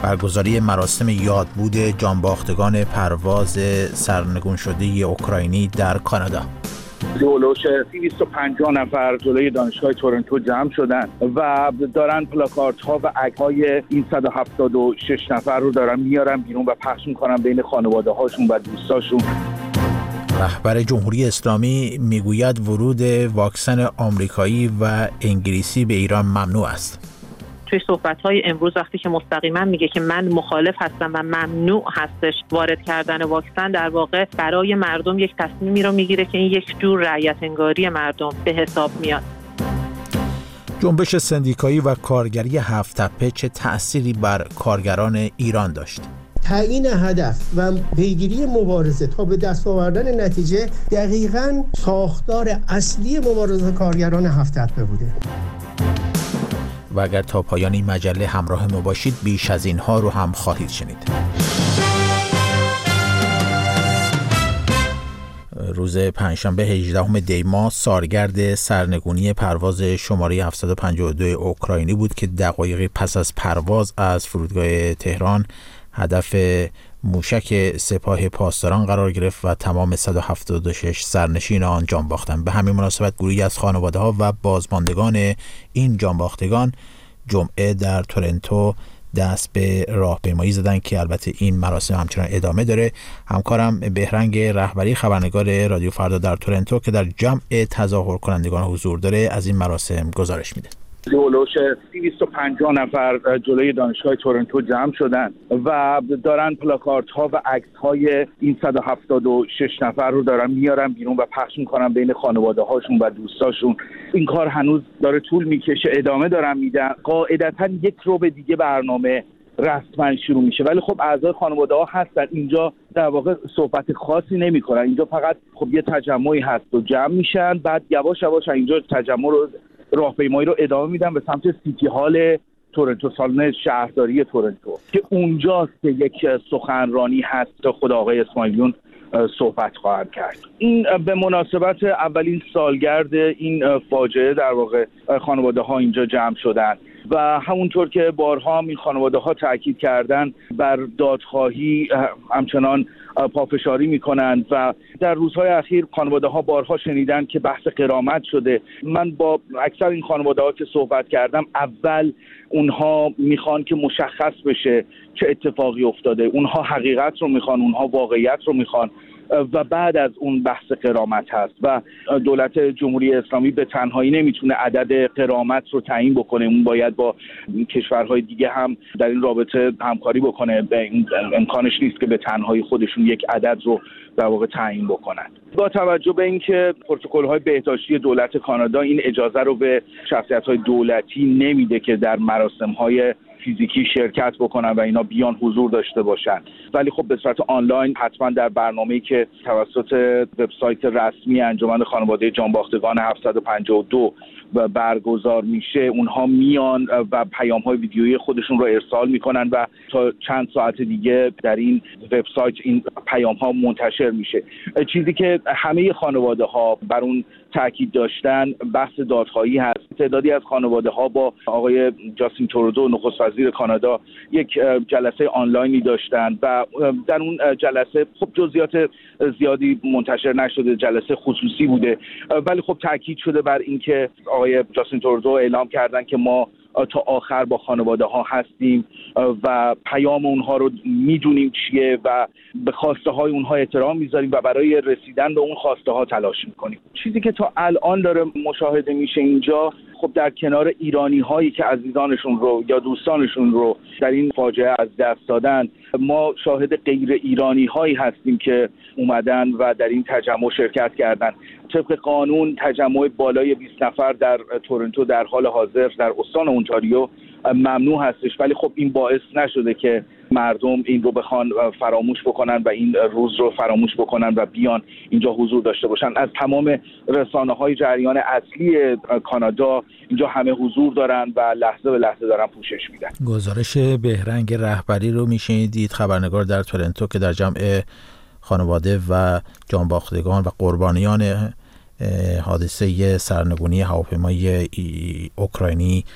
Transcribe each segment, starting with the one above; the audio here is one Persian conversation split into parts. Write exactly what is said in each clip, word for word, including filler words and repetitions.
برگزاری مراسم یادبود جانباختگان پرواز سرنگون شده اوکراینی در کانادا. جلوش دویست و پنجاه نفر جلوی دانشگاه تورنتو جمع شدن و دارن پلاکارت ها و عکس های این صد و هفتاد و شش نفر رو دارن میارن بیرون و پخش میکنن بین خانواده هاشون و دوستاشون. رهبر جمهوری اسلامی میگوید ورود واکسن آمریکایی و انگلیسی به ایران ممنوع است. توی صحبت‌های امروز وقتی که مستقیما میگه که من مخالف هستم و ممنوع هستش وارد کردن واکسن، در واقع برای مردم یک تصمیمی رو میگیره که این یک جور رعیت انگاری مردم به حساب میاد. جنبش سندیکایی و کارگری هفت تپه چه تأثیری بر کارگران ایران داشت؟ تعیین هدف و پیگیری مبارزه تا به دست آوردن نتیجه دقیقاً ساختار اصلی مبارزه کارگران هفت تپه بوده. و اگر تا پایان این مجله همراه ما باشید بیش از اینها رو هم خواهید شنید. روز پنجشنبه هجدهم دی ماه سالگرد سرنگونی پرواز شماره هفتصد و پنجاه و دو اوکراینی بود که دقایقی پس از پرواز از فرودگاه تهران هدف موشک سپاه پاسداران قرار گرفت و تمام صد و هفتاد و شش سرنشین آن جان باختند. به همین مناسبت گروهی از خانواده‌ها و بازماندگان این جانباختگان جمعه در تورنتو دست به راهپیمایی زدن که البته این مراسم همچنان ادامه داره. همکارم بهرنگ رهبری خبرنگار رادیو فردا در تورنتو که در جمع تظاهر کنندگان حضور داره از این مراسم گزارش میده. جلوش دویست و پنجاه نفر جلوی دانشگاه تورنتو جمع شدن و دارن پلاکارت ها و عکس های این صد و هفتاد و شش نفر رو دارن میارن بیرون و پخش میکنن بین خانواده هاشون و دوستاشون. این کار هنوز داره طول میکشه، ادامه دارن میدن. قاعدتا یک رو به دیگه برنامه رسما شروع میشه، ولی خب اعضای خانواده ها هستن اینجا، در واقع صحبت خاصی نمیکنن. اینجا فقط خب یه تجمعی هست و جمع میشن، بعد یواش یواش اینجا تجمع رو راهپیمایی رو ادامه میدن به سمت سیتی هال تورنتو، سالن شهرداری تورنتو که اونجاست که یک سخنرانی هست تا خود آقای اسماعیلیون صحبت خواهد کرد. این به مناسبت اولین سالگرد این فاجعه در واقع خانواده ها اینجا جمع شدن و همونطور که بارها این خانواده ها تاکید کردن بر دادخواهی همچنان پافشاری میکنند و در روزهای اخیر خانواده ها بارها شنیدن که بحث غرامت شده. من با اکثر این خانواده ها که صحبت کردم، اول اونها میخوان که مشخص بشه چه اتفاقی افتاده، اونها حقیقت رو میخوان، اونها واقعیت رو میخوان و بعد از اون بحث غرامت هست و دولت جمهوری اسلامی به تنهایی نمیتونه عدد غرامت رو تعیین بکنه، اون باید با کشورهای دیگه هم در این رابطه همکاری بکنه. به امکانش نیست که به تنهایی خودشون یک عدد رو در واقع تعیین بکنن. با توجه به اینکه پروتکل‌های بهداشتی دولت کانادا این اجازه رو به شخصیت‌های دولتی نمیده که در مراسم‌های فیزیکی شرکت بکنن و اینا بیان حضور داشته باشن، ولی خب به صورت آنلاین حتما در برنامه‌ای که توسط وبسایت رسمی انجمن خانواده جانباختگان هفتصد و پنجاه و دو و برگزار میشه اونها میان و پیام‌های ویدیویی خودشون رو ارسال میکنن و تا چند ساعت دیگه در این وبسایت این پیام‌ها منتشر میشه. چیزی که همه خانواده‌ها بر اون تاکید داشتن بحث دادخواهی هست. تعدادی از خانواده‌ها با آقای جاستین ترودو نخست وزیر کانادا یک جلسه آنلاینی داشتن و در اون جلسه خب جزئیات زیادی منتشر نشده، جلسه خصوصی بوده، ولی خب تاکید شده بر اینکه آقای جاستین ترودو اعلام کردن که ما تا آخر با خانواده ها هستیم و پیام اونها رو میدونیم چیه و به خواسته های اونها احترام میذاریم و برای رسیدن به اون خواسته ها تلاش میکنیم. چیزی که تا الان داره مشاهده میشه اینجا، خب در کنار ایرانی هایی که عزیزانشون رو یا دوستانشون رو در این فاجعه از دست دادن، ما شاهد غیر ایرانی هایی هستیم که اومدن و در این تجمع شرکت کردن. طبق قانون تجمع بالای بیست نفر در تورنتو در حال حاضر در استان اونتاریو ممنوع هستش، ولی خب این باعث نشده که مردم این رو بخوان فراموش بکنن و این روز رو فراموش بکنن و بیان اینجا حضور داشته باشن. از تمام رسانه‌های جریان اصلی کانادا اینجا همه حضور دارن و لحظه به لحظه دارن پوشش میدن. گزارش بهرنگ رهبری رو میشنیدید، خبرنگار در تورنتو که در جمع خانواده و جانباختگان و قربانیان حادثه سرنگونی هواپیمای اوکراینی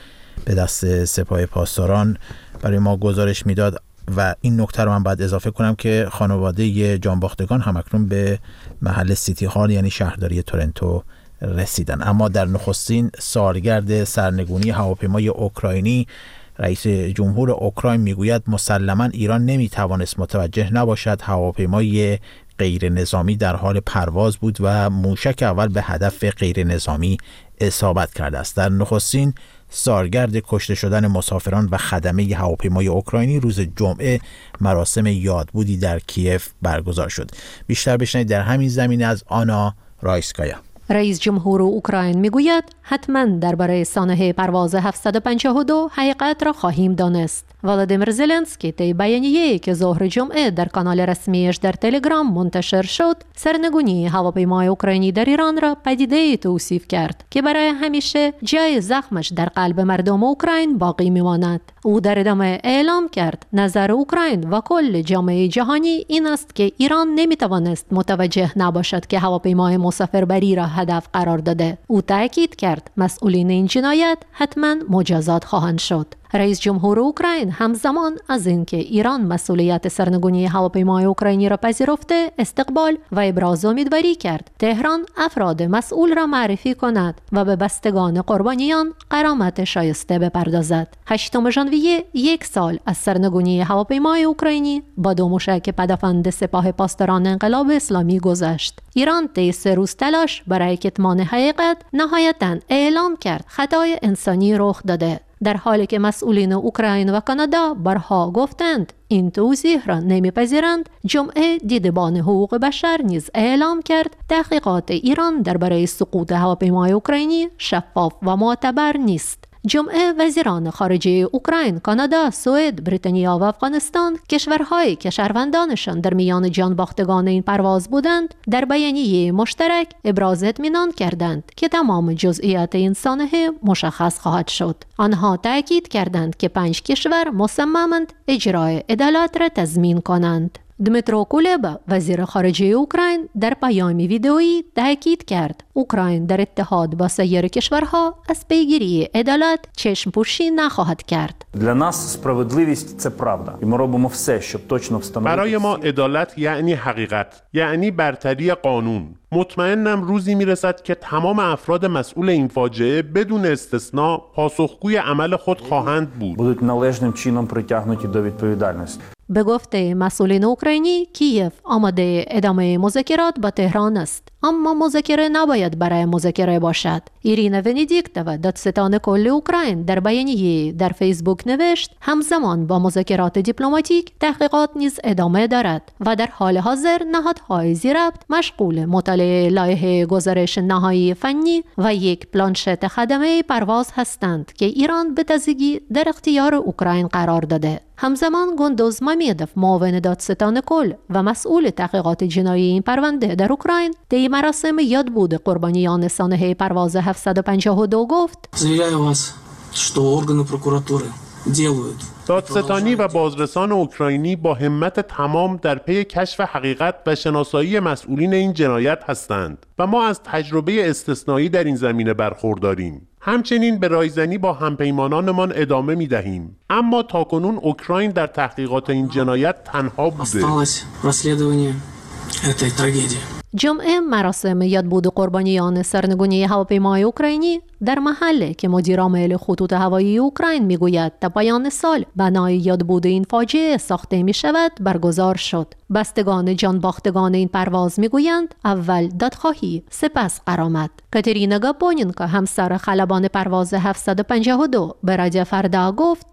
به دست سپاه پاسداران برای ما گزارش میداد. و این نکته رو من باید اضافه کنم که خانواده جانباختگان همکنون به محل سیتی هال یعنی شهرداری تورنتو رسیدن. اما در نخستین سالگرد سرنگونی هواپیمای اوکراینی، رئیس جمهور اوکراین میگوید مسلماً ایران نمیتوانست متوجه نباشد هواپیمای غیر نظامی در حال پرواز بود و موشک اول به هدف غیر نظامی اصابت کرده است. در نخستین سالگرد کشته شدن مسافران و خدمه هواپیمای اوکراینی روز جمعه مراسم یادبودی در کیف برگزار شد. بیشتر بشنوید در همین زمینه از آنا رایسکایا. رئیس جمهور اوکراین میگوید حتما درباره سانحه پرواز هفتصد و پنجاه و دو حقیقت را خواهیم دانست. ولادیمیر زلنسکی طی بیانیه‌ای که ظهر جمعه در کانال رسمیش در تلگرام منتشر شد، سرنگونی هواپیمای اوکراینی در ایران را پدیده‌ای توصیف کرد که برای همیشه جای زخمش در قلب مردم اوکراین باقی میماند. او در ادامه اعلام کرد نظر اوکراین و کل جامعه جهانی این است که ایران نمیتوانست متوجه نباشد که هواپیمای مسافربری را هدف قرار داده. او تاکید کرد مسئولین این جنایت حتما مجازات خواهند شد. رئیس جمهور اوکراین همزمان از اینکه ایران مسئولیت سرنگونی هواپیمای اوکراینی را پذیرفته استقبال و ابراز امیدواری کرد تهران افراد مسئول را معرفی کند و به بستگان قربانیان غرامت شایسته بپردازد. هشتم ژانویه یک سال از سرنگونی هواپیمای اوکراینی با دو موشک پدافند سپاه پاسداران انقلاب اسلامی گذشت. ایران طی سه روز تلاش برای کتمان حقیقت نهایتاً اعلام کرد خطای انسانی رخ داده، در حالی که مسئولین اوکراین و کانادا بارها گفتند این توضیح را نمیپذیرند. جمعه دیدبان حقوق بشر نیز اعلام کرد تحقیقات ایران درباره سقوط هواپیمای اوکراینی شفاف و معتبر نیست. جمعه وزیران خارجه اوکراین، کانادا، سوئد، بریتانیا و افغانستان، کشورهایی که شهروندانشان در میان جانباختگان این پرواز بودند، در بیانیه مشترک ابراز اطمینان کردند که تمام جزئیات این سانحه مشخص خواهد شد. آنها تاکید کردند که پنج کشور مصممند اجرای عدالت را تضمین کنند. دمیترو کولبا وزیر خارجه اوکراین در پیامی ویدئویی تاکید کرد اوکراین در اتحاد با سایر کشورها از پیگیری عدالت چشم پوشی نخواهد کرد. Для нас справедливість це правда. І ми робимо все, щоб точно встановити. برای ما عدالت یعنی حقیقت، یعنی برتری قانون. مطمئنم روزی میرسد که تمام افراد مسئول این فاجعه بدون استثناء پاسخگوی عمل خود خواهند بود. Будуть належним чином притягнуті до відповідальності. به گفته مسئولین اوکراینی، کیف آماده ادامه مذاکرات با تهران است، اما مذاکره نباید برای مذاکره باشد. ایرینا ونیدیکتووا دادستان کل اوکراین در بیانیه‌ای در فیسبوک نوشت همزمان با مذاکرات دیپلماتیک تحقیقات نیز ادامه دارد و در حال حاضر نهادهای ذی‌ربط مشغول مطالعه لایحه گزارش نهایی فنی و یک پلانشت خدمه پرواز هستند که ایران به تازگی در اختیار اوکراین قرار داده. همزمان گندوز مامیدوف معاون دادستان کل و مسئول تحقیقات جنایی این پرونده در اوکراین طی مراسم یادبود قربانیان سانحه پرواز هفتصد و پنجاه و دو گفت: заверяю вас, что органы прокуратуры делают. دادستانی و بازرسان اوکراینی با همت تمام در پی کشف حقیقت و شناسایی مسئولین این جنایت هستند و ما از تجربه استثنایی در این زمینه برخورداریم. همچنین به رایزنی با همپیمانانمان ادامه می دهیم. اما تاکنون اوکراین در تحقیقات این جنایت تنها بوده. جمعه مراسم یادبود قربانیان سرنگونی هواپیمای اوکراینی در محله که مدیر عامل خطوط هوایی اوکراین میگوید تا پایان سال بنای یادبود این فاجعه ساخته می شود برگزار شد. بستگان جانباختگان این پرواز میگویند اول دادخواهی سپس غرامت. کاترینا گاپونینکا همسر خلبان پرواز هفتصد و پنجاه و دو به رادیو فردا گفت: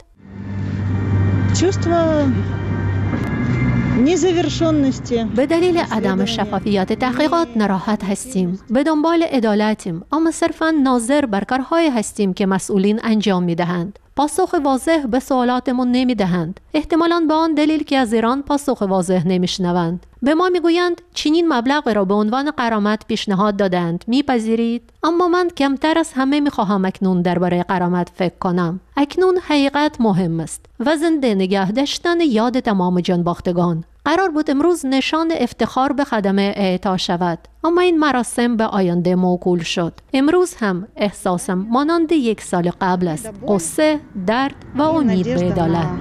به دلیل عدم شفافیت تحقیقات ناراحت هستیم. به دنبال عدالتیم، اما صرفاً ناظر بر کارهای هستیم که مسئولین انجام میدهند. پاسخ واضح به سوالاتمون نمیدهند. احتمالاً به آن دلیل که از ایران پاسخ واضح نمیشنوند. به ما میگویند چنین مبلغ را به عنوان غرامت پیشنهاد دادند، میپذیرید؟ اما من کمتر از همه میخواهم اکنون درباره غرامت فکر کنم. اکنون حقیقت مهم است و زنده نگه داشتن یاد تمام جانباختگان. قرار بود امروز نشان افتخار به خدمه اعطا شود، اما این مراسم به آینده موکول شد. امروز هم احساسم مانند یک سال قبل است: غصه، درد و امید به عدالت.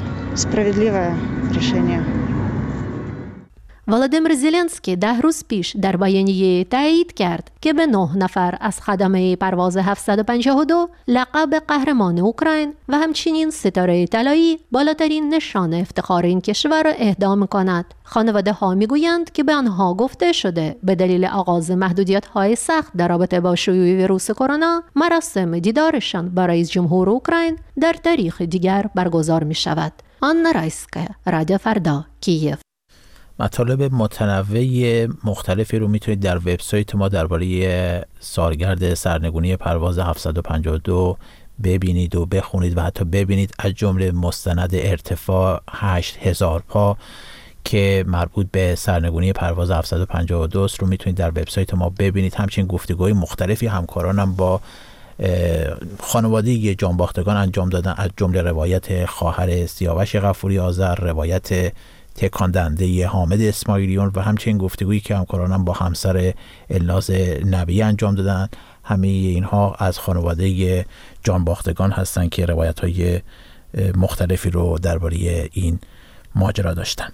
ولادیمیر زلنسکی ده روز پیش در بیانیه تایید کرد که به نه نفر از خدمه پرواز هفتصد و پنجاه و دو لقب قهرمان اوکراین و همچنین ستاره طلایی، بالاترین نشان افتخار این کشور را اهدا می‌کند. خانواده ها میگویند که به آنها گفته شده به دلیل آغاز محدودیت‌های سخت در رابطه با شیوع ویروس کرونا، مراسم دیدارشان با رئیس جمهور اوکراین در تاریخ دیگر برگزار می‌شود. آنا رایسکا، رادیو فردا، کیف. مطالب متنوع مختلفی رو میتونید در وبسایت ما درباره سالگرد سرنگونی پرواز هفتصد و پنجاه و دو ببینید و بخونید و حتی ببینید، از جمله مستند ارتفاع هشت هزار پا که مربوط به سرنگونی پرواز هفتصد و پنجاه و دو رو میتونید در وبسایت ما ببینید. همچنین گفتگوهای مختلفی همکارانم با خانواده جانباختگان انجام دادن، از جمله روایت خواهر سیاوش غفوری آذر، روایت تکان دهنده حامد اسماعیلیون و همچنین گفتگویی که همکارانم با همسر الناز نبی انجام دادن. همه اینها از خانواده جانباختگان هستند که روایت‌های مختلفی رو درباره این ماجرا داشتن.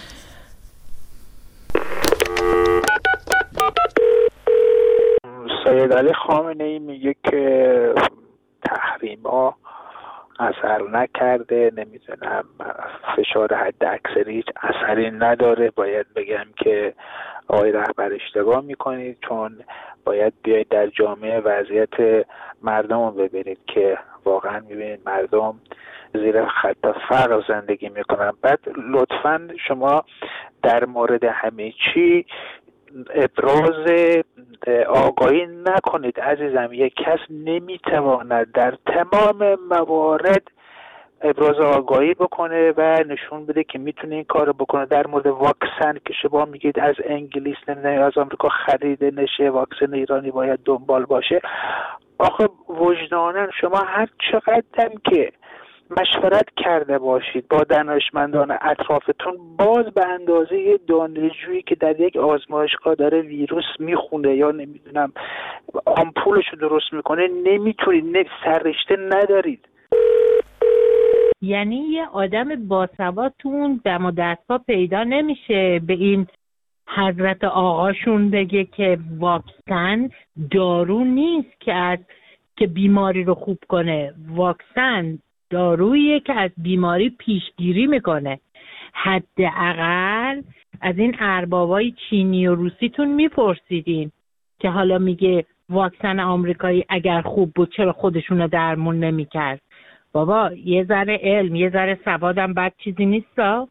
سید علی خامنه‌ای میگه که تحریم‌ها اثر نکرده، نمیدونم فشار حد اکثری هیچ اثری نداره. باید بگم که آقای رهبر اشتباه میکنید، چون باید بیاید در جامعه وضعیت مردم رو ببینید که واقعا میبینید مردم زیر خط فقر زندگی میکنن. بعد لطفاً شما در مورد همه چی ابراز آگاهی نکنید عزیزم. یک کس نمیتواند در تمام موارد ابراز آگاهی بکنه و نشون بده که میتونه این کارو بکنه. در مورد واکسن که شما میگید از انگلیس نمیدونم از آمریکا خریده نشه، واکسن ایرانی باید دنبال باشه. آخه وجداناً شما هر چقدر که مشورت کرده باشید با دانشمندان اطرافتون، باز به اندازه دانشجویی که در یک آزمایشگاه داره ویروس میخونه یا نمیدونم آمپولشو درست میکنه نمیتونید، نه سررشته ندارید. یعنی یه آدم باسواد تو اون دم و دستگاه پیدا نمیشه به این حضرت آقاشون بگه که واکسن دارو نیست که از که بیماری رو خوب کنه. واکسن داروییه که از بیماری پیشگیری میکنه. حداقل از این اربابای چینی و روسیتون میپرسیدین که حالا میگه واکسن آمریکایی اگر خوب بود چرا خودشونو درمون نمیکرد. بابا یه ذره علم، یه ذره سوادم بد چیزی نیستا.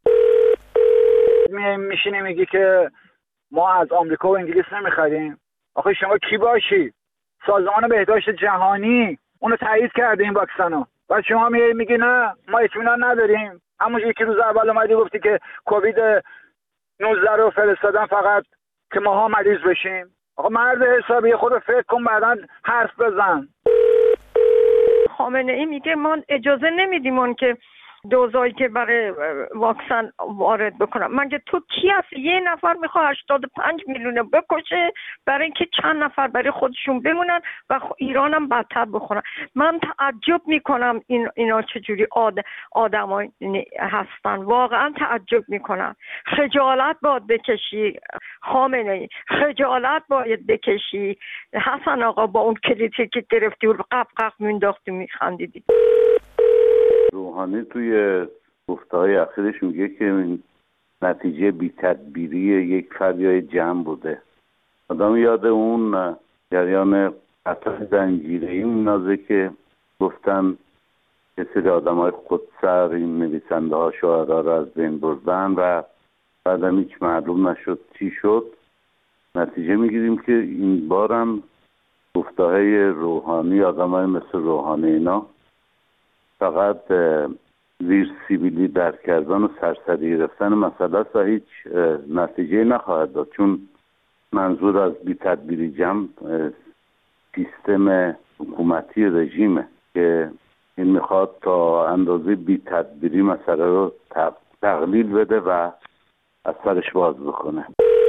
میشینی میگی که ما از آمریکا و انگلیس نمیخریم. آخه شما کی باشی؟ سازمان بهداشت جهانی اونو تایید کرده این واکسنو. بعد شما میای میگی نه ما اطمینان نداریم. همونجوری که روز اول اومدی گفتی که کووید نوزده رو فرستادن فقط که ماها مریض بشیم. آقا مرد حسابی خودت فکر کن بعداً حرف بزن. خامنه ای میگه ما اجازه نمیدیم اون که دوزایی که برای واکسن وارد بکنن. مگه تو کی هستی؟ یه نفر میخواد هشتاد و پنج میلیون بکشه برای اینکه چند نفر برای خودشون بمونن و ایران هم بدتر بخورن. من تعجب میکنم این اینا چجوری آد آدمای هستن. واقعا تعجب میکنم. خجالت باید بکشی خامنه ای، خجالت باید بکشی. حسن آقا با اون کلیتی که گرفتی و قف قف مینداختی میخندیدی. روحانی توی گفته‌های اخیرش میگه که این نتیجه بی تدبیری یک فریای جمع بوده. آدم یاد اون جریان قتل زنجیره‌ای میندازه که گفتن یه سری آدم‌های خودسر این نویسنده ها شعرا رو از بین بردن و بعدم هیچ معلوم نشد چی شد. نتیجه میگیریم که این بارم گفته‌های روحانی، آدم‌های مثل روحانی اینا فقط زیر سیبیلی در کردن و سرسری گرفتن مسئله است و هیچ نتیجه نخواهد داد، چون منظور از بی تدبیری جمع سیستم حکومتی رژیمه که این میخواد تا اندازه بی تدبیری مسئله رو تقلیل بده و از سرش باز بکنه.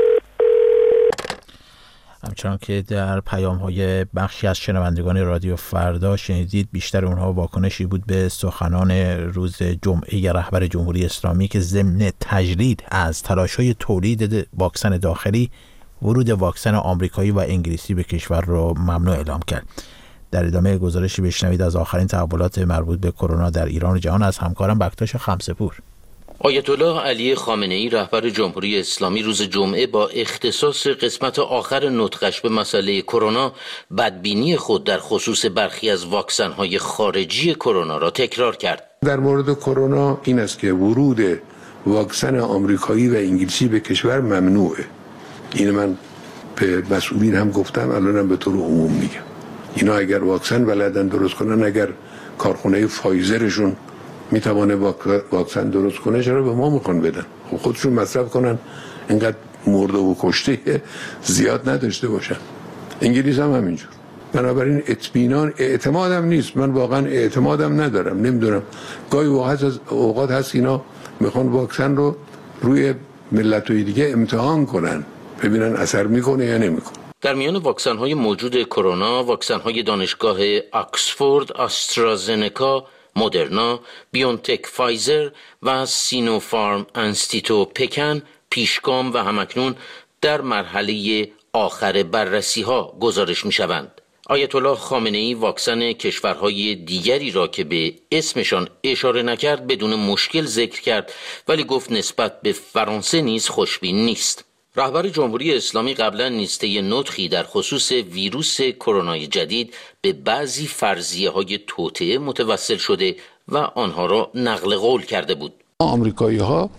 همچنان که در پیام‌های بخشی از شنوندگان رادیو فردا شنیدید، بیشتر اونها واکنشی بود به سخنان روز جمعه رهبر جمهوری اسلامی که ضمن تجرید از تلاش‌های تولید واکسن داخلی، ورود واکسن آمریکایی و انگلیسی به کشور را ممنوع اعلام کرد. در ادامه گزارشی بشنوید از آخرین تحولات مربوط به کرونا در ایران و جهان از همکارم بکتاش خمسه‌پور. آیت الله علی خامنه‌ای رهبر جمهوری اسلامی روز جمعه با اختصاص قسمت آخر نطقش به مسئله کرونا بدبینی خود در خصوص برخی از واکسن‌های خارجی کرونا را تکرار کرد. در مورد کرونا این است که ورود واکسن آمریکایی و انگلیسی به کشور ممنوعه. این من به مسئولین هم گفتم، الانم به طور عموم میگم. اینا اگر واکسن بلدن درست کنن، اگر کارخونه فایزرشون میتوانه واکسن درست کنه، چرا به ما میخوان بدن؟ خب خودشون مصرف کنن، اینقدر مرده و کشته زیاد نداشته باشن. انگلیس هم همینجور. بنابراین اطمینان اعتمادم نیست، من واقعا اعتمادم ندارم. نمیدونم، گاهی اوقات از اوقات هست اینا میخوان واکسن رو روی ملت‌های دیگه امتحان کنن، ببینن اثر میکنه یا نمیکنه. در میان واکسن‌های موجود کرونا، واکسن‌های دانشگاه آکسفورد، آسترازنکا، مدرنا، بیونتک فایزر و سینوفارم انستیتو پکن پیشگام و همکنون در مرحله آخر بررسی ها گزارش می شوند. آیت الله خامنه‌ای واکسن کشورهای دیگری را که به اسمشان اشاره نکرد بدون مشکل ذکر کرد، ولی گفت نسبت به فرانسه نیز خوشبین نیست. رهبر جمهوری اسلامی قبلا نیسته نطقی در خصوص ویروس کرونای جدید به بعضی فرضیه های توطئه متوسل شده و آنها را نقل قول کرده بود. آمریکایی ها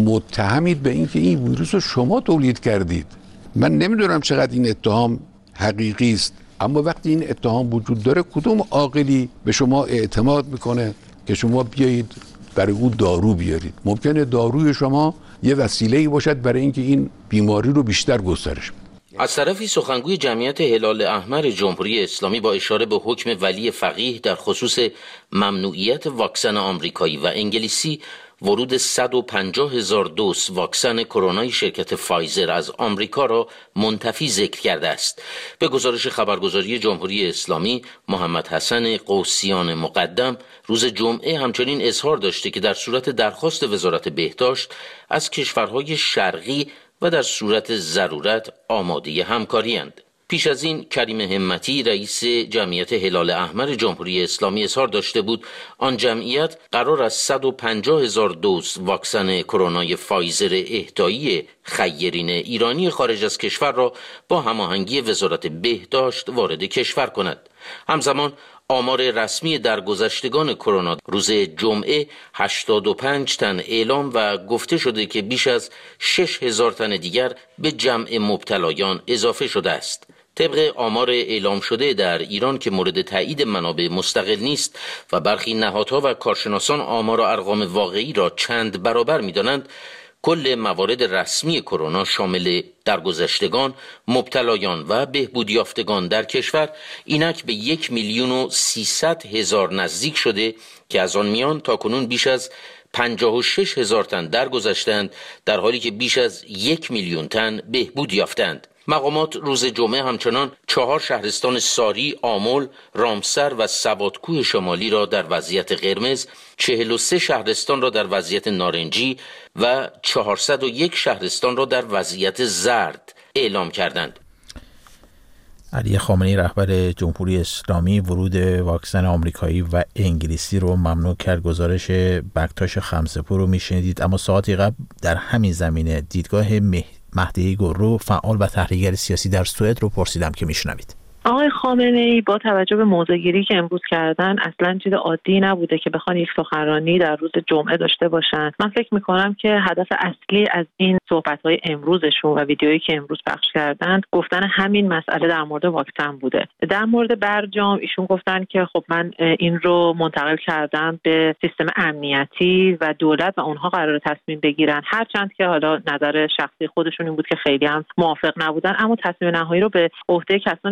متهمید به اینکه این ویروس رو شما تولید کردید. من نمیدونم چقدر این اتهام حقیقی است، اما وقتی این اتهام وجود داره، کدوم عاقلی به شما اعتماد میکنه که شما بیایید برای او دارو بیارید؟ ممکنه داروی شما یه وسیله‌ای باشد برای اینکه این بیماری رو بیشتر گسترش بده. از طرفی سخنگوی جمعیت هلال احمر جمهوری اسلامی با اشاره به حکم ولی فقیه در خصوص ممنوعیت واکسن آمریکایی و انگلیسی ورود صد و پنجاه هزار دوز واکسن کرونای شرکت فایزر از آمریکا را منتفی ذکر کرده است. به گزارش خبرگزاری جمهوری اسلامی، محمد حسن قوسیان مقدم روز جمعه همچنین اظهار داشته که در صورت درخواست وزارت بهداشت از کشورهای شرقی و در صورت ضرورت آماده همکاری اند. پیش از این کریم همتی رئیس جمعیت هلال احمر جمهوری اسلامی اظهار داشته بود آن جمعیت قرار است صد و پنجاه هزار دوز واکسن کرونای فایزر اهدایی خیرین ایرانی خارج از کشور را با هماهنگی وزارت بهداشت وارد کشور کند. همزمان آمار رسمی درگذشتگان کرونا روز جمعه هشتاد و پنج تن اعلام و گفته شده که بیش از شش هزار تن دیگر به جمع مبتلایان اضافه شده است. طبق آمار اعلام شده در ایران که مورد تایید منابع مستقل نیست و برخی نهادها و کارشناسان آمار و ارقام واقعی را چند برابر می‌دانند، کل موارد رسمی کرونا شامل درگذشتگان، مبتلایان و بهبود یافتگان در کشور اینک به یک میلیون و سیصد هزار نزدیک شده که از آن میان تاکنون بیش از پنجاه و شش هزار تن درگذشتند، در حالی که بیش از یک میلیون تن بهبود یافتند. مقامات روز جمعه همچنان چهار شهرستان ساری، آمل، رامسر و سوادکوه شمالی را در وضعیت قرمز، چهل و سه شهرستان را در وضعیت نارنجی و چهارصد و یک شهرستان را در وضعیت زرد اعلام کردند. علی خامنه‌ای رهبر جمهوری اسلامی ورود واکسن آمریکایی و انگلیسی رو ممنوع کرد. گزارش بکتاش خمسه‌پور رو میشنیدید. اما ساعتی قبل در همین زمینه دیدگاه مهدی گرو فعال و تحلیلگر سیاسی در سوئد رو پرسیدم که میشنوید. آقای خامنه‌ای با توجه به موضع‌گیری که امروز کردن اصلا چیز عادی نبوده که بخوان یک سخنرانی در روز جمعه داشته باشن. من فکر می‌کنم که هدف اصلی از این صحبت‌های امروزشون و ویدیویی که امروز پخش کردن گفتن همین مسئله در مورد واکسن بوده. در مورد برجام ایشون گفتن که خب من این رو منتقل کردم به سیستم امنیتی و دولت و اونها قراره تصمیم بگیرن، هرچند که حالا نظر شخصی خودشون این بود که خیلی هم موافق نبودن، اما تصمیم نهایی رو به عهده کسانی گذاشته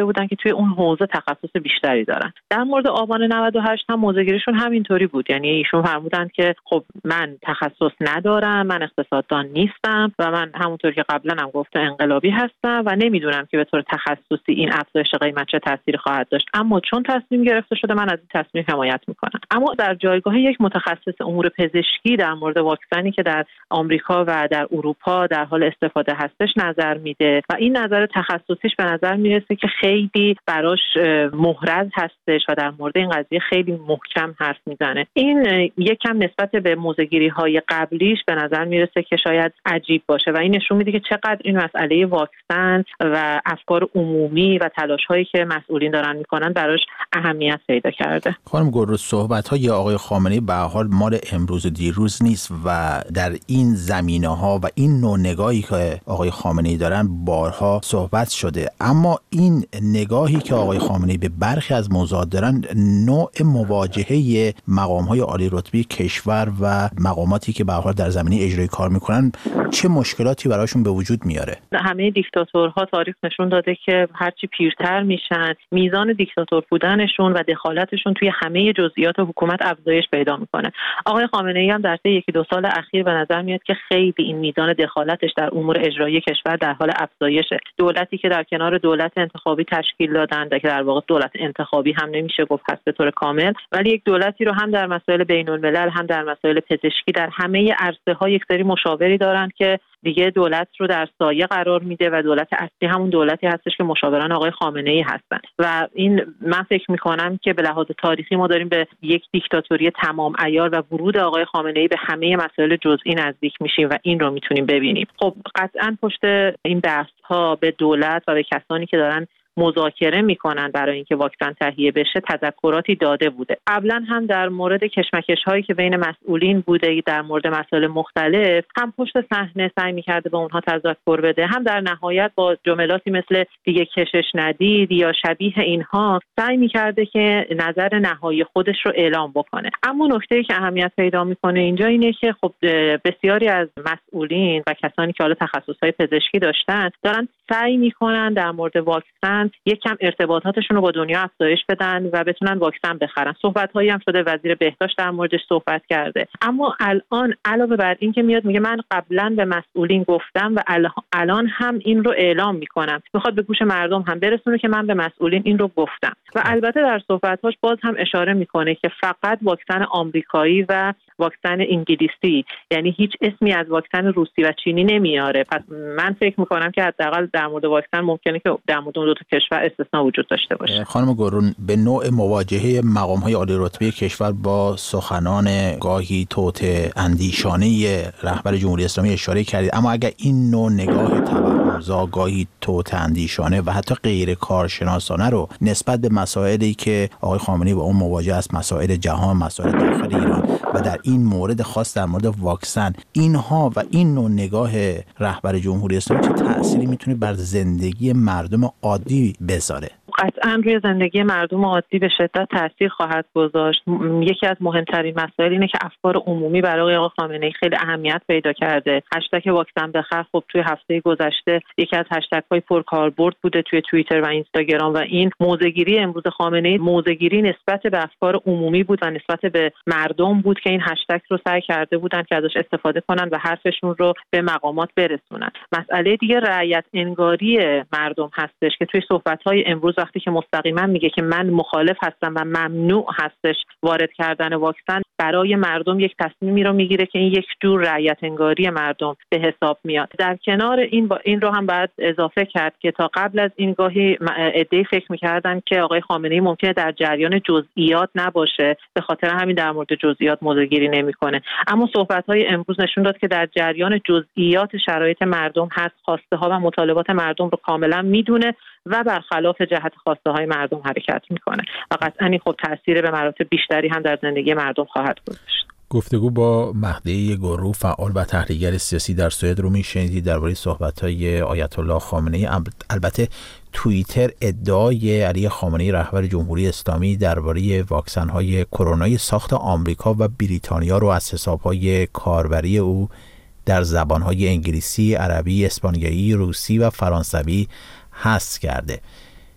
گفته بودن که توی اون حوزه تخصص بیشتری دارن. در مورد آبان نود و هشت هم موضع‌گیریشون همینطوری بود، یعنی ایشون فرمودن که خب من تخصص ندارم، من اقتصاددان نیستم و من همونطور که قبلا هم گفتم انقلابی هستم و نمیدونم که به طور تخصصی این افزایش قیمت چه تأثیری خواهد داشت، اما چون تصمیم گرفته شده من از این تصمیم حمایت میکنم. اما در جایگاه یک متخصص امور پزشکی در مورد واکسنی که در آمریکا و در اروپا در حال استفاده هستش نظر میده و این نظر تخصصیش به نظر میرسه که خیلی براش محرز هستش و در مورد این قضیه خیلی محکم حرف میزنه. این یکم نسبت به موضع‌گیری های قبلیش به نظر میرسه که شاید عجیب باشه و این نشون میده که چقدر این مسئله واکسن و افکار عمومی و تلاش هایی که مسئولین دارن میکنن براش اهمیت پیدا کرده. خانم گلرو، صحبت های آقای خامنه‌ای به هر حال مال امروز و دیروز نیست و در این زمینه ها و این نوع نگاهی که آقای خامنه‌ای دارن بارها صحبت شده، اما این نگاهی که آقای خامنه‌ای به برخی از موضوعات دارن نوع مواجهه مقام‌های عالی رتبه کشور و مقاماتی که به هر حال در زمینه اجرایی کار میکنن چه مشکلاتی براشون به وجود میاره؟ همه دیکتاتورها تاریخ نشون داده که هرچی پیرتر میشن میزان دیکتاتور بودنشون و دخالتشون توی همه جزئیات حکومت افزایش پیدا میکنه. آقای خامنه‌ای هم در طی یکی دو سال اخیر به نظر میاد که خیلی این میزان دخالتش در امور اجرایی کشور در حال افزایشه. دولتی که در کنار دولت انتخابی تشکیل دادن که در واقع دولت انتخابی هم نمیشه گفت هست به طور کامل، ولی یک دولتی رو هم در مسائل بین الملل هم در مسائل پزشکی در همه عرصه‌ها یک سری مشاوری دارن که دیگه دولت رو در سایه قرار میده و دولت اصلی همون دولتی هستش که مشاوران آقای خامنه‌ای هستن و این من فکر میکنم که به لحاظ تاریخی ما داریم به یک دیکتاتوری تمام عیار و ورود آقای خامنه‌ای به همه مسائل جزئی نزدیک میشیم و این رو میتونیم ببینیم. خب قطعاً پشت این بحث ها به دولت و به کسانی که دارن مذاکره میکنن برای اینکه واکسن تهیه بشه تذکراتی داده بوده. قبلا هم در مورد کشمکش هایی که بین مسئولین بوده در مورد مسائل مختلف هم پشت صحنه سعی میکرده به اونها تذکر بده، هم در نهایت با جملاتی مثل دیگه کشش ندید یا شبیه اینها سعی میکرده که نظر نهایی خودش رو اعلام بکنه. اما نکته‌ای که اهمیت پیدا میکنه اینجا اینه که خب بسیاری از مسئولین و کسانی که حالا تخصصهای پزشکی داشتن دارن سعی میکنن در مورد واکسن یک کم ارتباطاتشون رو با دنیا افزایش بدن و بتونن واکسن بخرن. صحبت‌هایی هم شده، وزیر بهداشت در موردش صحبت کرده. اما الان علاوه بر این که میاد میگه من قبلا به مسئولین گفتم و الان هم این رو اعلام میکنم، میخواد به گوش مردم هم برسونه که من به مسئولین این رو گفتم. و البته در صحبت‌هاش باز هم اشاره میکنه که فقط واکسن آمریکایی و واکسن انگلیسی، یعنی هیچ اسمی از واکسن روسی و چینی نمیاره. پس من فکر میکنم که حداقل در مورد واکسن ممکنه که در مورد دو تا کشور استثنا وجود داشته باشه. خانم گلرو، به نوع مواجهه مقام‌های عالی رتبه کشور با سخنان گاهی توطئه اندیشانه رهبر جمهوری اسلامی اشاره کردید، اما اگر این نوع نگاه توهم‌زا، گاهی توطئه اندیشانه و حتی غیر کارشناسانه رو نسبت به مسائلی که آقای خامنه‌ای با اون مواجه است، مسائل جهان، مسائل داخل ایران و در این مورد خاص در مورد واکسن، اینها و این نوع نگاه رهبر جمهوری اسلامی چه تأثیری میتونه بر زندگی مردم عادی بذاره؟ قطعاً روی زندگی مردم عادی به شدت تاثیر خواهد گذاشت. یکی از مهمترین مسائل اینه که افکار عمومی برای آقای خامنه‌ای خیلی اهمیت پیدا کرده. هشتگ واکسن بخر خب توی هفته گذشته یکی از هشتگ‌های پرکاربرد بوده توی توییتر و اینستاگرام و این موضع‌گیری امروز خامنه‌ای موضع‌گیری نسبت به افکار عمومی بود و نسبت به مردم بود که این هشتگ رو سعی کرده بودن که ازش استفاده کنن و حرفشون رو به مقامات برسونن. مسئله دیگه رعیت انگاری مردم هستش که توی صحبت‌های امروز وقتی که مستقیما میگه که من مخالف هستم و ممنوع هستش وارد کردن واکسن، برای مردم یک تصمیمی رو میگیره که این یک جور رعیت انگاری مردم به حساب میاد. در کنار این با این رو هم باید اضافه کرد که تا قبل از این گاهی عده‌ای فکر میکردن که آقای خامنه‌ای ممکنه در جریان جزئیات نباشه، به خاطر همین در مورد جزئیات موضع‌گیری نمیکنه. اما صحبت‌های امروز نشون داد که در جریان جزئیات شرایط مردم هست، خواسته ها و مطالبات مردم رو کاملا میدونه و برخلاف جهت خواسته های مردم حرکت میکنه و قطعاً این خب تاثیر به مراتب بیشتری هم در زندگی مردم خواهد گذاشت. گفتگو با مهدی گلرو، فعال و تحلیلگر سیاسی در سوئد رو میشنیدید درباره صحبت‌های آیت الله خامنه‌ای. البته توییتر ادعای علی خامنه‌ای رهبر جمهوری اسلامی درباره واکسن‌های کرونای ساخت آمریکا و بریتانیا رو از حساب‌های کاربری او در زبان‌های انگلیسی، عربی، اسپانیایی، روسی و فرانسوی حذف کرده.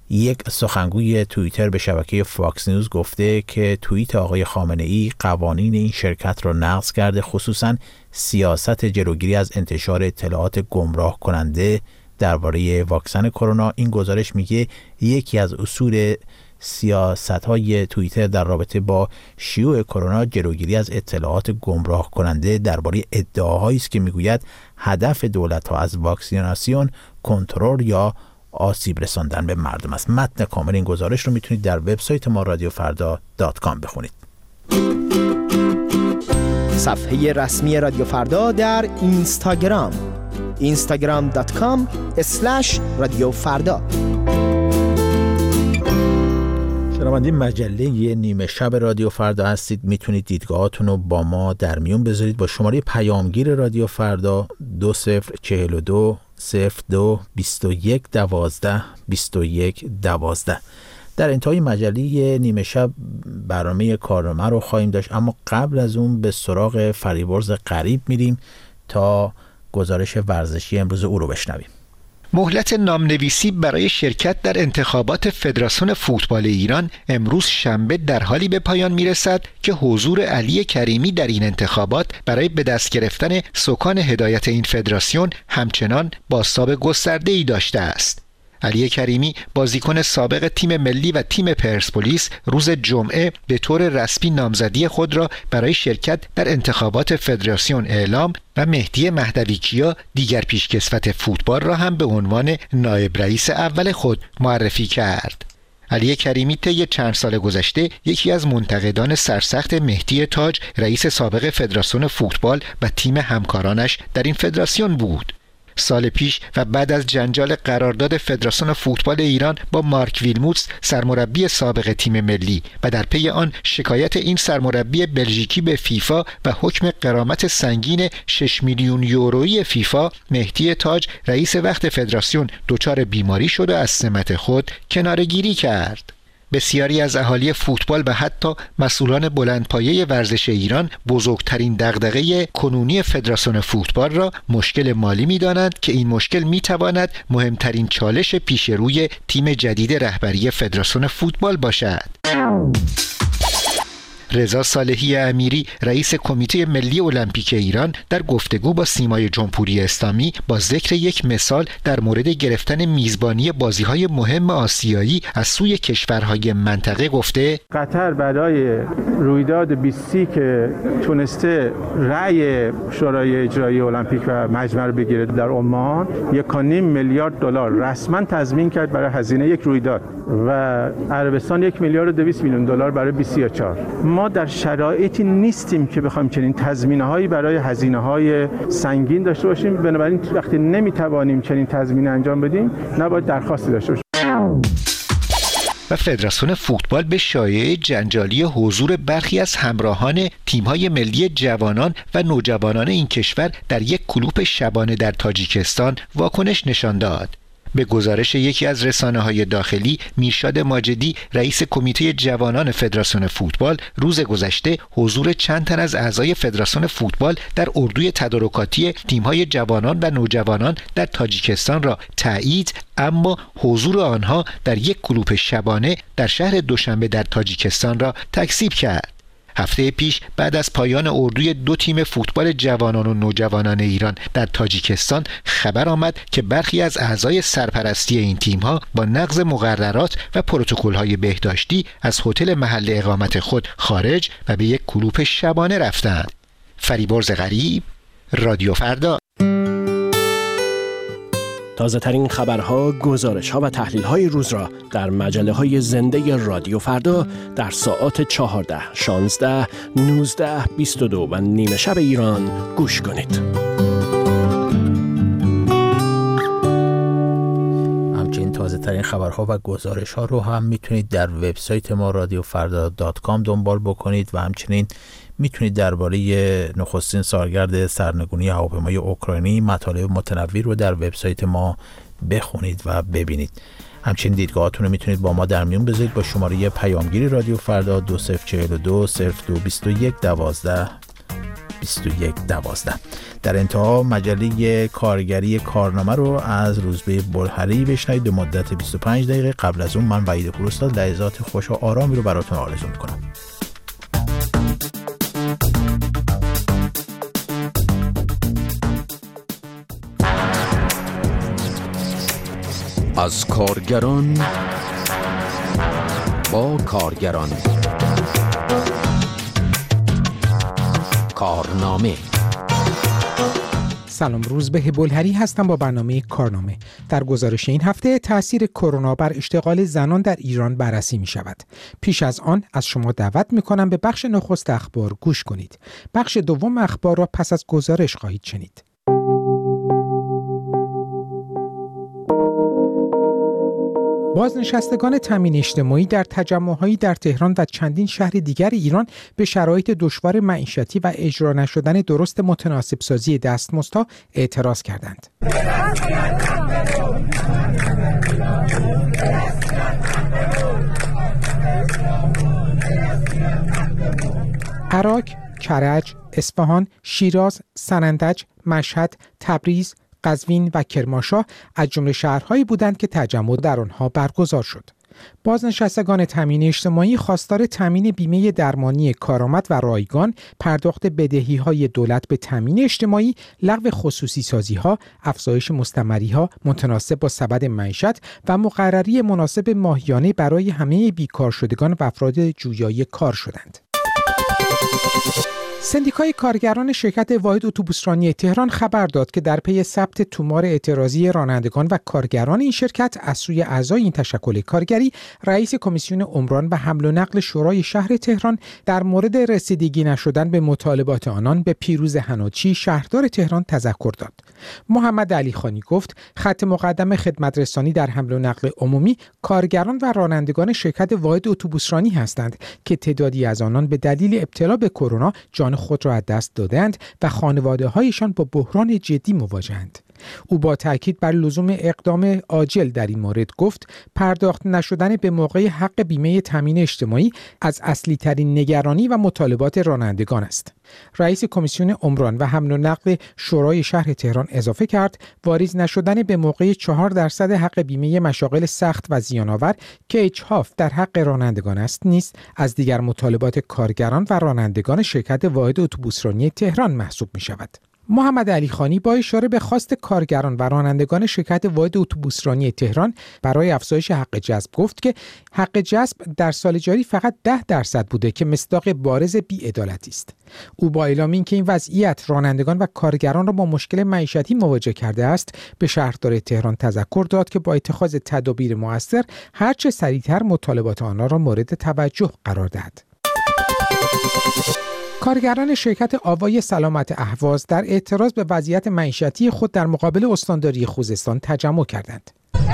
یک سخنگوی توییتر به شبکه فاکس نیوز گفته که توییت آقای خامنه‌ای قوانین این شرکت را نقض کرده، خصوصاً سیاست جلوگیری از انتشار اطلاعات گمراه کننده درباره واکسن کرونا. این گزارش میگه یکی از اصول سیاست‌های توییتر در رابطه با شیوع کرونا جلوگیری از اطلاعات گمراه کننده درباره ادعاهایی است که میگوید هدف دولت‌ها از واکسیناسیون کنترل یا آسیب رساندن به مردم است. متن کامل این گزارش رو میتونید در وبسایت ما رادیو فردا دات کام بخونید. صفحه رسمی رادیو فردا در اینستاگرام اینستاگرام دات کام اسلش رادیو فردا. شنونده مجله نیمه شب رادیو فردا هستید. میتونید دیدگاهاتون رو با ما در میون بذارید با شماره پیامگیر رادیو فردا دو صفر چهل و دو صفر دو بیست و یک دوازده بیست و یک دوازده. در انتهای مجله نیمه شب برنامه کارنامه رو خواهیم داشت، اما قبل از اون به سراغ فریبرز غریب میریم تا گزارش ورزشی امروز او رو بشنویم. مهلت نامنویسی برای شرکت در انتخابات فدراسیون فوتبال ایران امروز شنبه در حالی به پایان میرسد که حضور علی کریمی در این انتخابات برای به دست گرفتن سکان هدایت این فدراسیون همچنان بازتاب گسترده‌ای داشته است. علی کریمی بازیکن سابق تیم ملی و تیم پرسپولیس روز جمعه به طور رسمی نامزدی خود را برای شرکت در انتخابات فدراسیون اعلام و مهدی مهدویکیا دیگر پیشکسوت فوتبال را هم به عنوان نایب رئیس اول خود معرفی کرد. علی کریمی طی چند سال گذشته یکی از منتقدان سرسخت مهدی تاج رئیس سابق فدراسیون فوتبال و تیم همکارانش در این فدراسیون بود. سال پیش و بعد از جنجال قرارداد فدراسیون فوتبال ایران با مارک ویلموتس سرمربی سابق تیم ملی و در پی آن شکایت این سرمربی بلژیکی به فیفا و حکم غرامت سنگین شش میلیون یورویی فیفا، مهدی تاج رئیس وقت فدراسیون دچار بیماری شد و از سمت خود کناره‌گیری کرد. بسیاری از اهالی فوتبال و حتی مسئولان بلندپایه ورزش ایران بزرگترین دغدغه کنونی فدراسیون فوتبال را مشکل مالی می‌دانند که این مشکل می‌تواند مهمترین چالش پیش روی تیم جدید رهبری فدراسیون فوتبال باشد. رضا صالحی امیری رئیس کمیته ملی المپیک ایران در گفتگو با سیمای جمهوری اسلامی با ذکر یک مثال در مورد گرفتن میزبانی بازی‌های مهم آسیایی از سوی کشورهای منطقه گفته قطر برای رویداد بیستی که تونسته رأی شورای اجرایی المپیک و مجمع رو بگیره در عمان یک و نیم میلیارد دلار رسما تضمین کرد برای هزینه یک رویداد و عربستان یک میلیارد و دویست میلیون دلار برای بیست و چهار. ما در شرایطی نیستیم که بخوایم چنین تضمین‌هایی برای هزینه‌های سنگین داشته باشیم. بنابراین وقتی نمی‌توانیم چنین تضمینی انجام بدیم نباید درخواستی داشته باشیم. و فدراسیون فوتبال به شایعه جنجالی حضور برخی از همراهان تیم‌های ملی جوانان و نوجوانان این کشور در یک کلوپ شبانه در تاجیکستان واکنش نشان داد. به گزارش یکی از رسانه‌های داخلی، میرشاد ماجدی رئیس کمیته جوانان فدراسیون فوتبال روز گذشته حضور چند تن از اعضای فدراسیون فوتبال در اردوی تدارکاتی تیم‌های جوانان و نوجوانان در تاجیکستان را تایید، اما حضور آنها در یک کلوپ شبانه در شهر دوشنبه در تاجیکستان را تکذیب کرد. هفته پیش بعد از پایان اردوی دو تیم فوتبال جوانان و نوجوانان ایران در تاجیکستان خبر آمد که برخی از اعضای سرپرستی این تیم‌ها با نقض مقررات و پروتکل‌های بهداشتی از هتل محل اقامت خود خارج و به یک کلوپ شبانه رفتند. فریبرز غریب، رادیو فردا. تازه ترین خبرها، گزارش‌ها و تحلیل‌های روز را در مجله‌های زنده رادیو فردا در ساعات چهارده، شانزده، نوزده، بیست و دو و نیمه شب ایران گوش کنید. همچنین تازه ترین خبرها و گزارش‌ها رو هم میتونید در وبسایت ما رادیو فردا دات کام دنبال بکنید و همچنین میتونید درباره نخستین سالگرد سرنگونی هواپیمای اوکراینی مطالب متنوع رو در وبسایت ما بخونید و ببینید. همچنین دیدگاهاتون رو میتونید با ما در میون بذارید با شماره پیامگیری رادیو فردا دو صفر چهل و دو صفر دو بیست و یک دوازده بیست و یک دوازده. در انتها مجله کارگری کارنامه رو از روزبه بلهری بشنوید به مدت بیست و پنج دقیقه. قبل از اون من وحید پوراستاد لحظات خوش و آرامی رو براتون آرزو میکنم. از کارگران با کارگران. کارنامه. سلام، روزبه بلهری هستم با برنامه کارنامه. در گزارش این هفته تأثیر کرونا بر اشتغال زنان در ایران بررسی می شود. پیش از آن از شما دعوت می کنم به بخش نخست اخبار گوش کنید. بخش دوم اخبار را پس از گزارش خواهید شنید. بازنشستگان تامین اجتماعی در تجمع‌هایی در تهران و چندین شهر دیگر ایران به شرایط دشوار معیشتی و اجرا نشدن درست متناسب سازی دستمزدها اعتراض کردند. عراق، کرج، اصفهان، شیراز، سنندج، مشهد، تبریز، قزوین و کرمانشاه از جمله شهرهایی بودند که تجمع در آنها برگزار شد. بازنشستگان تامین اجتماعی خواستار تامین بیمه درمانی کارآمد و رایگان، پرداخت بدهی‌های دولت به تامین اجتماعی، لغو خصوصی سازی‌ها، افزایش مستمری‌ها متناسب با سبد معیشت و مقرری مناسب ماهیانه برای همه بیکار شدگان و افراد جویای کار شدند. سندیکای کارگران شرکت واحد اتوبوسرانی تهران خبر داد که در پی ثبت تومار اعتراضی رانندگان و کارگران این شرکت از سوی اعضای این تشکل کارگری، رئیس کمیسیون عمران و حمل و نقل شورای شهر تهران در مورد رسیدگی نشدن به مطالبات آنان به پیروز حناچی شهردار تهران تذکر داد. محمد علی خانی گفت خط مقدم خدمت رسانی در حمل و نقل عمومی کارگران و رانندگان شرکت واحد اتوبوسرانی هستند که تعدادی از آنان به دلیل ابتلا به کرونا جان خود را از دست دادند و خانواده‌هایشان با بحران جدی مواجهند. او با تاکید بر لزوم اقدام عاجل در این مورد گفت پرداخت نشدن به موقع حق بیمه تامین اجتماعی از اصلی ترین نگرانی و مطالبات رانندگان است. رئیس کمیسیون عمران و حمل و نقل شورای شهر تهران اضافه کرد واریز نشدن به موقع چهار درصد حق بیمه مشاغل سخت و زیان‌آور که اجحاف در حق رانندگان است نیست از دیگر مطالبات کارگران و رانندگان شرکت واحد اتوبوسرانی تهران محسوب می شود. محمد علی خانی با اشاره به خواست کارگران و رانندگان شرکت واحد اتوبوسرانی تهران برای افزایش حق جذب گفت که حق جذب در سال جاری فقط ده درصد بوده که مصداق بارز بی‌عدالتی است. او با اعلام اینکه این وضعیت رانندگان و کارگران را با مشکل معیشتی مواجه کرده است، به شهردار تهران تذکر داد که با اتخاذ تدابیر مؤثر هرچه سریعتر مطالبات آنها را مورد توجه قرار دهد. کارگران شرکت آوای سلامت اهواز در اعتراض به وضعیت معیشتی خود در مقابل استانداری خوزستان تجمع کردند.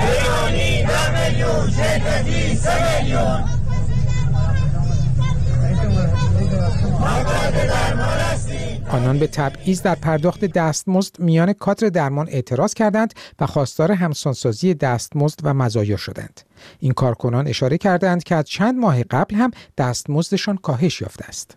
آنان به تبعیض در پرداخت دستمزد میان کادر درمان اعتراض کردند و خواستار همسانسازی دستمزد و مزایا شدند. این کارکنان اشاره کردند که از چند ماه قبل هم دستمزدشان کاهش یافته است.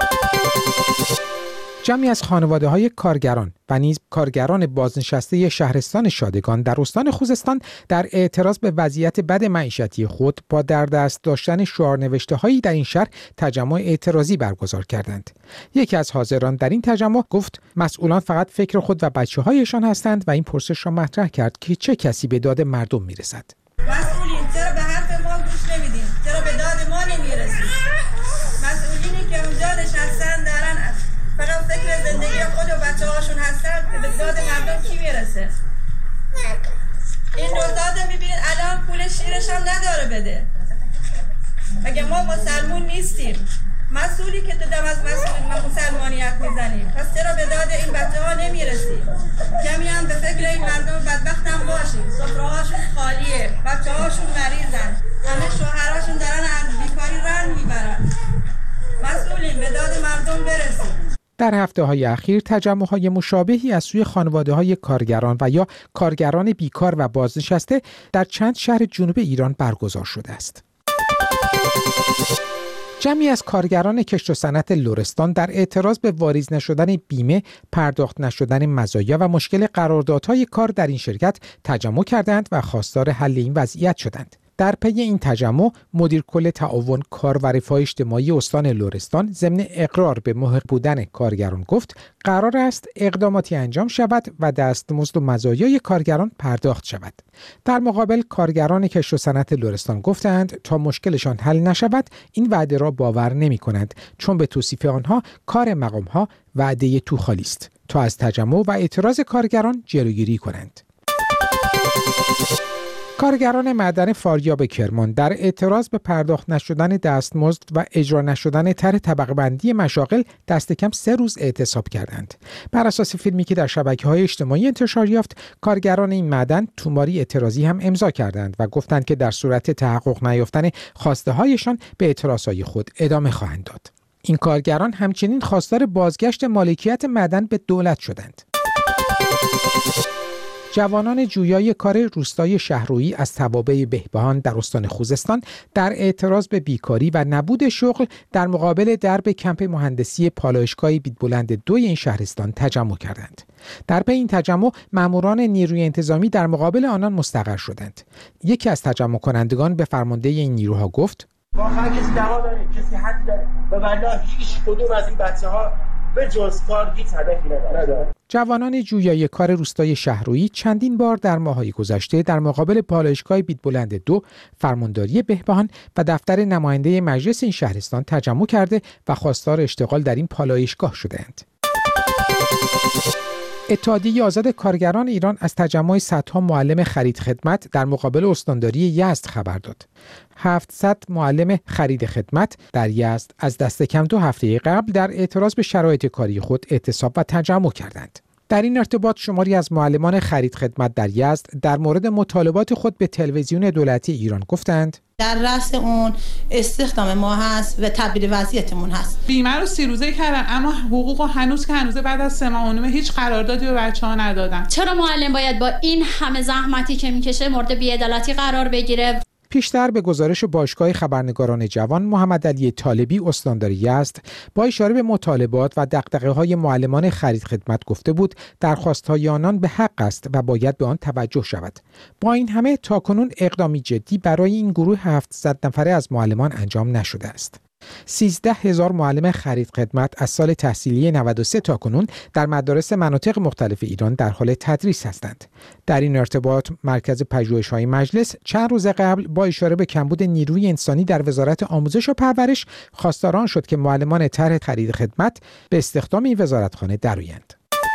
جمعی از خانواده‌های کارگران و نیز کارگران بازنشسته شهرستان شادگان در استان خوزستان در اعتراض به وضعیت بد معیشتی خود با در دست داشتن شعارنوشته‌هایی در این شهر تجمع اعتراضی برگزار کردند. یکی از حاضران در این تجمع گفت مسئولان فقط فکر خود و بچه‌هایشان هستند و این پرسش را مطرح کرد که چه کسی به داد مردم میرسد. مسئولین چرا به حرف ما گوش نمیدین؟ چرا به داد ما نمیرسید؟ مسئولینی که اونجا نشستن دارن فقط فکر زندگی خود و بچه هاشون هستن که به داد مردم کی میرسه؟ این روزاده میبینید الان پول شیرش هم نداره بده. مگه ما مسلمون نیستیم؟ مسئولی که تو دم از مسئول مسلمانیت میزنیم، پس چرا به داد این بچه ها نمیرسیم؟ کمی هم به فکر این مردم بدبخت هم باشیم. سفره هاشون خالیه، بچه هاشون مریضن، همه شوهراشون دارن از بیکاری رنج میبرن. مسئولین به داد مردم برسیم. در هفته‌های اخیر تجمع‌های مشابهی از سوی خانواده‌های کارگران و یا کارگران بیکار و بازنشسته در چند شهر جنوب ایران برگزار شده است. جمعی از کارگران کشت و صنعت لرستان در اعتراض به واریز نشدن بیمه، پرداخت نشدن مزایا و مشکل قراردادهای کار در این شرکت تجمع کردند و خواستار حل این وضعیت شدند. در پی این تجمع مدیر کل تعاون کار و رفاه اجتماعی استان لرستان ضمن اقرار به محق بودن کارگران گفت قرار است اقداماتی انجام شود و دستمزد و مزایای کارگران پرداخت شود. در مقابل کارگران کشت و صنعت لرستان گفتند تا مشکلشان حل نشود این وعده را باور نمی کنند، چون به توصیف آنها کار مقامها وعده تو خالی است تا از تجمع و اعتراض کارگران جلوگیری کنند. کارگران معدن فاریاب کرمان در اعتراض به پرداخت نشدن دستمزد و اجرا نشدن طرح طبقه بندی مشاغل دست کم سه روز اعتصاب کردند. بر اساس فیلمی که در شبکه‌های اجتماعی انتشار یافت، کارگران این معدن توماری اعتراضی هم امضا کردند و گفتند که در صورت تحقق نیافتن خواسته‌هایشان به اعتراضهای خود ادامه خواهند داد. این کارگران همچنین خواستار بازگشت مالکیت معدن به دولت شدند. جوانان جویای کار روستای شهرویی از توابع بهبهان در استان خوزستان در اعتراض به بیکاری و نبود شغل در مقابل درب کمپ مهندسی پالایشگاه بیدبلند دوی این شهرستان تجمع کردند. در پی این تجمع ماموران نیروی انتظامی در مقابل آنان مستقر شدند. یکی از تجمع کنندگان به فرمانده این نیروها گفت: واقعا کسی دعوا داره، کسی حق داره و والله هیچ کدوم از این بچه‌ها به جز کار هیچ هدفی نداره. جوانان جویای کار روستای شهرویی چندین بار در ماه‌های گذشته در مقابل پالایشگاه بیدبلند دو، فرمانداری بهبهان و دفتر نماینده مجلس این شهرستان تجمع کرده و خواستار اشتغال در این پالایشگاه شدند. اتحادیه آزاد کارگران ایران از تجمع صدها معلم خرید خدمت در مقابل استانداری یزد خبر داد. هفتصد معلم خرید خدمت در یزد از دست کم دو هفته قبل در اعتراض به شرایط کاری خود اعتصاب و تجمع کردند. در این ارتباط شماری از معلمان خرید خدمت در یزد در مورد مطالبات خود به تلویزیون دولتی ایران گفتند: در رأس اون استخدام ما هست و تبدیل وضعیتمون هست. بیمه رو سی روزه کردن اما حقوق هنوز که هنوز بعد از سه ماه و نیمه هیچ قراردادی به بچه‌ها ندادن. چرا معلم باید با این همه زحمتی که میکشه مورد بی‌عدالتی قرار بگیره؟ پیشتر به گزارش باشگاه خبرنگاران جوان محمد علی طالبی استاندار یزد با اشاره به مطالبات و دغدغه‌های معلمان خرید خدمت گفته بود درخواست‌های آنان به حق است و باید به آن توجه شود. با این همه تاکنون اقدامی جدی برای این گروه هفتصد نفره از معلمان انجام نشده است. سیزده هزار معلم خرید خدمت از سال تحصیلی نود و سه تا کنون در مدارس مناطق مختلف ایران در حال تدریس هستند. در این ارتباط مرکز پژوهش‌های مجلس چند روز قبل با اشاره به کمبود نیروی انسانی در وزارت آموزش و پرورش خواستار آن شد که معلمان طرح خرید خدمت به استخدام این وزارتخانه درآیند.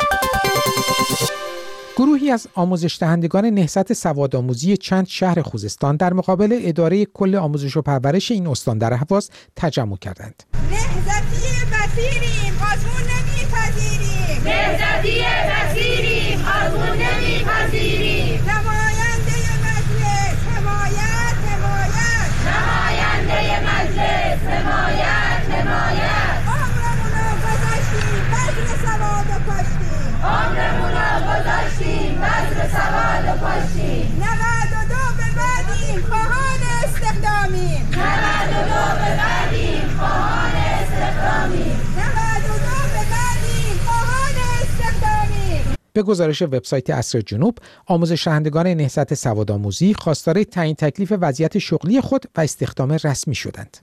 گروهی از آموزش دهندگان نهضت سوادآموزی چند شهر خوزستان در مقابل اداره کل آموزش و پرورش این استان در اهواز تجمع کردند. نهضتی مسیریم، آزمون نمیپذیریم. نهضتی مسیریم، آزمون نمیپذیریم. نماینده مجلس، حمایت، حمایت. نماینده مجلس، حمایت، حمایت. عمرمونو گذاشتیم، بذر سواد و کاشتیم. عمرمونو گذاشتیم، بذر سواد و کاشتیم. نود و دو به بعدیم، خواهان استخدامیم. نود و دو به بعدیم، خواهان استخدامیم. نود و دو به بعدیم، خواهان استخدامیم. به گزارش وبسایت عصر جنوب، آموزش دهندگان نهضت سوادآموزی خواستار تعیین تکلیف وضعیت شغلی خود و استخدام رسمی شدند.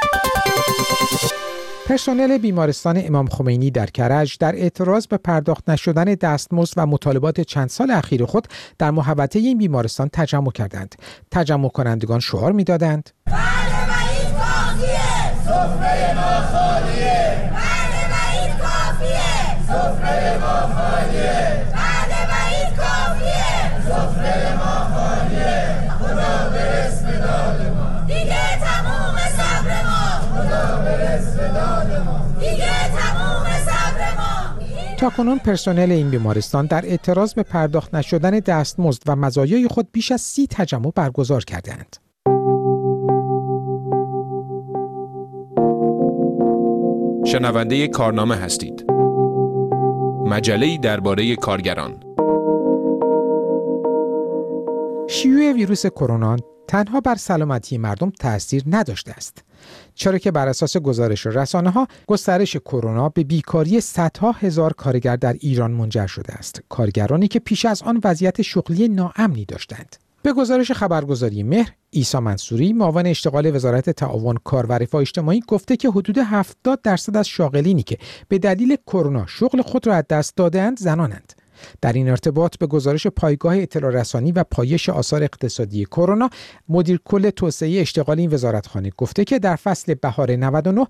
پرسنل بیمارستان امام خمینی در کرج در اعتراض به پرداخت نشدن دستمزد و مطالبات چند سال اخیر خود در محوطه این بیمارستان تجمع کردند. تجمع کنندگان شعار می‌دادند: بله و این کافیه، سفره ما خالیه. بله و این کافیه، سفره ما خالیه. بله و این کافیه، سفره ما خالیه. خدا برس به داد ما، دیگه تموم صبر ما. خدا برس به داد ما، دیگه تموم صبر ما. تاکنون پرسنل این بیمارستان در اعتراض به پرداخت نشدن دستمزد و مزایای خود بیش از سی تجمع برگزار کردند. شنونده کارنامه هستید. مجله‌ای درباره کارگران. شیوع ویروس کرونا تنها بر سلامتی مردم تأثیر نداشته است. چرا که بر اساس گزارش رسانه‌ها گسترش کرونا به بیکاری صدها هزار کارگر در ایران منجر شده است، کارگرانی که پیش از آن وضعیت شغلی ناامنی داشتند. به گزارش خبرگزاری مهر، عیسی منصوری معاون اشتغال وزارت تعاون کار و رفاه اجتماعی گفته که حدود هفتاد درصد از شاغلینی که به دلیل کرونا شغل خود را از دست داده‌اند زنانند. در این ارتباط به گزارش پایگاه اطلاع رسانی و پایش آثار اقتصادی کرونا، مدیر کل توسعه اشتغال این وزارتخانه گفته که در فصل بهار نود و نه